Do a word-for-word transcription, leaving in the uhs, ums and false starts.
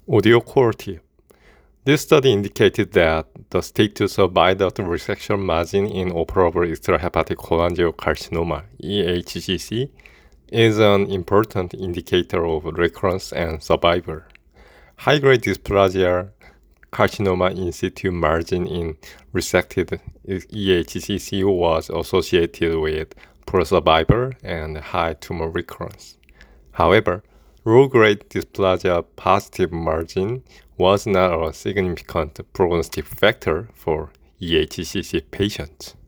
Audio quality. This study indicated that the status of mild resection margin in operable extrahepatic cholangiocarcinoma, E H C C, is an important indicator of recurrence and survival. High-grade dysplasia carcinoma in situ margin in resected E H C C was associated with poor survival and high tumor recurrence. However, low-grade dysplasia positive margin was not a significant prognostic factor for E H C C patients.